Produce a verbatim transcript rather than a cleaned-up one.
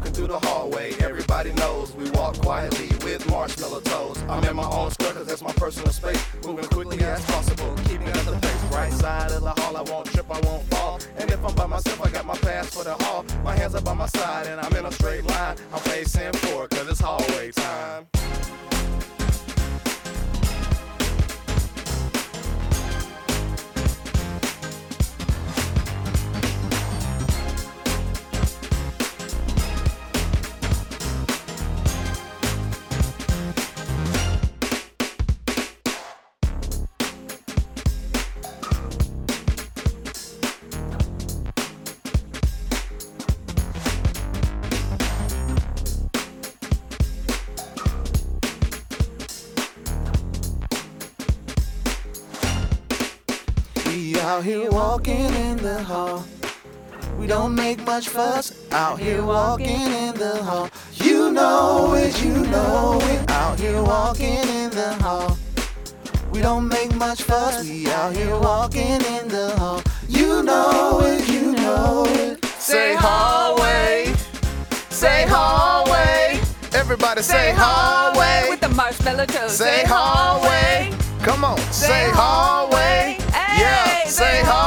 walking through the hallway. Everybody knows we walk quietly with marshmallow toes. I'm in my own square cause that's my personal space. Moving quickly as possible, keeping at the pace. Right side of the hall, I won't trip, I won't fall. And if I'm by myself, I got my pass for the hall. My hands are by my side and I'm in a straight line. I'm facing forward cause it's hallway time. We out here walking in the hall. We don't make much fuss. Out here walking in the hall. You know it, you know it. Out here walking in the hall. We don't make much fuss. We out here walking in the hall. You know it, you know it. Say hallway, say hallway. Everybody say hallway. With the marshmallow toes. Say hallway. Come on, say hallway. Hey, Yeah, say hallway.